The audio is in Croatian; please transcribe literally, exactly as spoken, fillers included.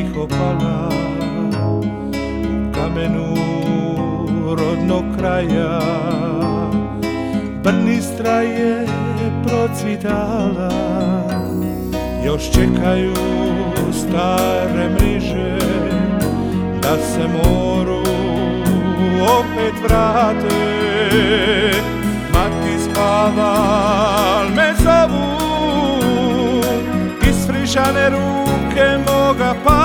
tiho pala u kamenu rodnog kraja. Brnistra je procvitala, još čekaju stare mriže da se moru opet vrate. Mati spava, al me zovu, isfrišane ruke moga pa